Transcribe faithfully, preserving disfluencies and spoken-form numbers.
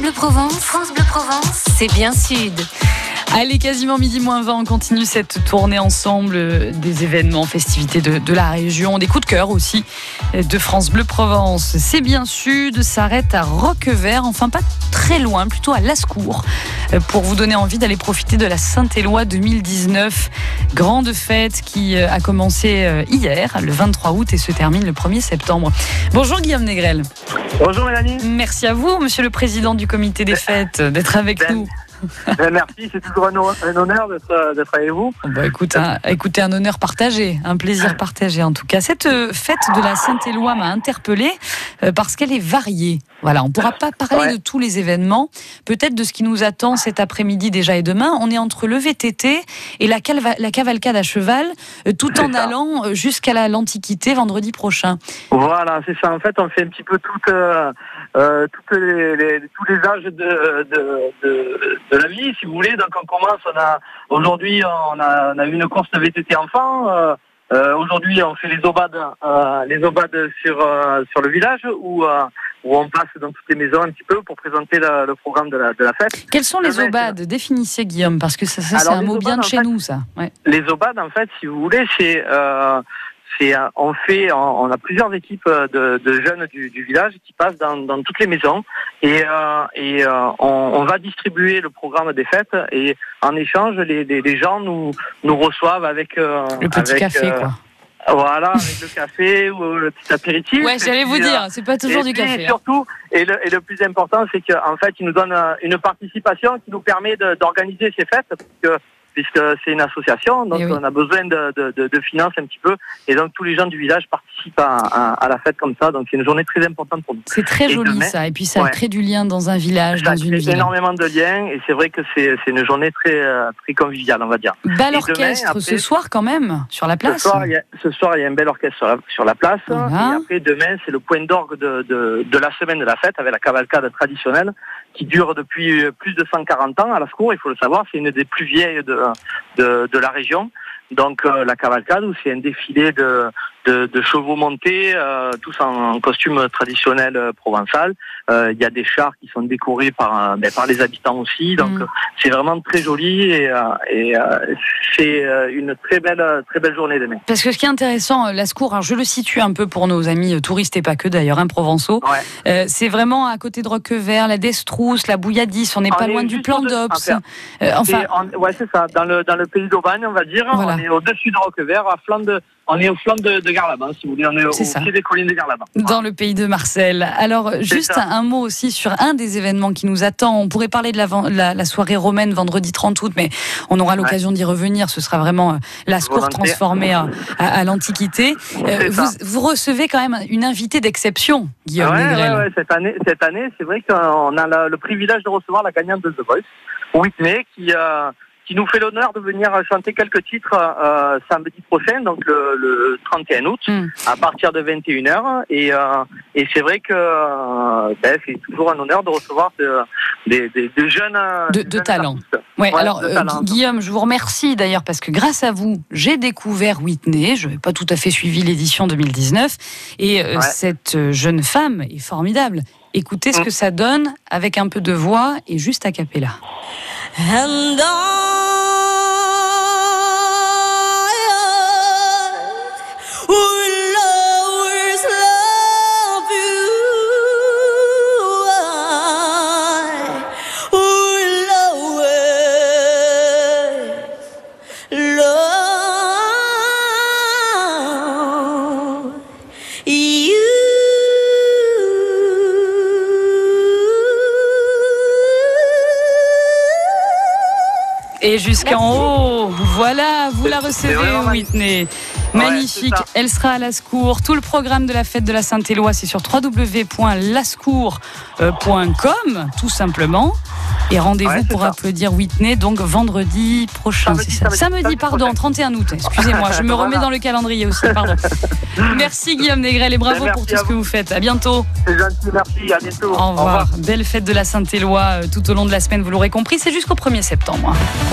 Bleu Provence, France Bleu Provence, c'est bien sud. Allez, quasiment midi moins vingt, on continue cette tournée ensemble des événements, festivités de, de la région, des coups de cœur aussi de France Bleu Provence. C'est bien sud, s'arrête à Roquevert, enfin pas très loin, plutôt à Lascours, pour vous donner envie d'aller profiter de la Saint-Éloi deux mille dix-neuf. Grande fête qui a commencé hier, le vingt-trois août, et se termine le premier septembre. Bonjour Guillaume Négrel. Bonjour Mélanie. Merci à vous, monsieur le président du comité des fêtes, d'être avec ben, nous. Ben merci, c'est toujours un, un honneur d'être, d'être avec vous. Bah, écoute, un, écoutez, un honneur partagé, un plaisir partagé en tout cas. Cette fête de la Saint-Éloi m'a interpellée euh, parce qu'elle est variée. Voilà, on ne pourra pas parler ouais. de tous les événements, peut-être de ce qui nous attend cet après-midi déjà et demain. On est entre le V T T et la, calva, la cavalcade à cheval, euh, tout c'est en ça. allant jusqu'à la, l'Antiquité vendredi prochain. Voilà, c'est ça. En fait, on fait un petit peu toute, euh, euh, toutes les, les, tous les âges de, de, de, de la vie, si vous voulez. Donc on commence, on a aujourd'hui on a, on a eu une course de V T T enfant. Euh, euh, aujourd'hui on fait les obades, euh, les obades sur euh, sur le village où euh, où on passe dans toutes les maisons un petit peu pour présenter la, le programme de la de la fête. Quels sont les obades ? Définissez Guillaume, parce que ça, ça c'est un mot obades, bien de chez fait, nous, ça. Ouais. Les obades, en fait, si vous voulez, c'est euh, C'est, on fait, on a plusieurs équipes de, de jeunes du, du village qui passent dans, dans toutes les maisons et, euh, et euh, on, on va distribuer le programme des fêtes et en échange, les, les, les gens nous, nous reçoivent avec euh, le petit avec, café, euh, quoi. Voilà, avec le café ou le petit apéritif. Ouais, j'allais vous dire, c'est pas toujours du café. Et surtout, et le, et le plus important, c'est qu'en fait, ils nous donnent une participation qui nous permet de, d'organiser ces fêtes, parce que puisque c'est une association, donc oui. on a besoin de, de, de, de finances un petit peu, et donc tous les gens du village participent à, à, à la fête comme ça, donc c'est une journée très importante pour nous. C'est très et joli demain, ça, et puis ça ouais. crée du lien dans un village, ça dans une ville. Ça crée énormément de liens, et c'est vrai que c'est, c'est une journée très, très conviviale, on va dire. Bel orchestre demain, après, ce soir quand même, sur la place. Ce soir, il y a, ce soir, il y a un bel orchestre sur la, sur la place, voilà. Et après demain, c'est le point d'orgue de, de, de la semaine de la fête, avec la cavalcade traditionnelle, qui dure depuis plus de cent quarante ans à Lascours, il faut le savoir, c'est une des plus vieilles de, de, de la région. Donc euh, la cavalcade, où c'est un défilé de, de, de chevaux montés, euh, tous en, en costume traditionnel euh, provençal. Il euh, y a des chars qui sont décorés par, ben, par les habitants aussi. Donc mmh. c'est vraiment très joli et, euh, et euh, c'est une très belle, très belle journée demain. Parce que ce qui est intéressant, Lascours, alors je le situe un peu pour nos amis touristes et pas que d'ailleurs, hein, provençaux. Ouais. Euh, c'est vraiment à côté de Roquevert, la Destrousse, la Bouilladisse. On n'est pas loin du Plan d'Ops. Euh, enfin, en, ouais, c'est ça. Dans le dans le pays d'Aubagne, on va dire. Voilà. On est au-dessus de Roquevert, à flanc de, on est au flanc de, de Garlaban, si vous voulez, on est au, au pied des collines de Garlaban. Dans voilà. le pays de Marcel. Alors, c'est juste un, un mot aussi sur un des événements qui nous attend. On pourrait parler de la, la, la soirée romaine vendredi trente août, mais on aura l'occasion ouais. d'y revenir. Ce sera vraiment euh, Lascours transformée à, à, à l'Antiquité. Euh, vous, vous recevez quand même une invitée d'exception, Guillaume ouais, Négrel. Ouais, ouais, cette année, cette année, c'est vrai qu'on a la, le privilège de recevoir la gagnante de The Voice, Whitney, qui... Euh, qui nous fait l'honneur de venir chanter quelques titres euh, samedi prochain, donc le, le trente et un août, mm. à partir de vingt et une heures. Et, euh, et c'est vrai que euh, ben, c'est toujours un honneur de recevoir de, des, des, des jeunes de, de talent. Ouais, ouais, alors, euh, Guillaume, je vous remercie d'ailleurs parce que grâce à vous, j'ai découvert Whitney. Je n'avais pas tout à fait suivi l'édition deux mille dix-neuf. Et euh, ouais. cette jeune femme est formidable. Écoutez ce mm. que ça donne avec un peu de voix et juste a cappella. And Et jusqu'en haut, voilà, vous la recevez, Whitney. Magnifique, ouais, elle sera à Lascours. Tout le programme de la fête de la Saint-Éloi, c'est sur w w w point lascours point com, tout simplement. Et rendez-vous ouais, pour ça. applaudir Whitney, donc vendredi prochain. Samedi, c'est ça. Samedi, samedi pardon, prochain. trente et un août. Excusez-moi, je me remets dans le calendrier aussi, pardon. Merci Guillaume Négrel et bravo pour tout ce que vous faites. À bientôt. C'est gentil, merci, à bientôt. Au revoir. Au revoir. Belle fête de la Saint-Éloi tout au long de la semaine, vous l'aurez compris, c'est jusqu'au premier septembre.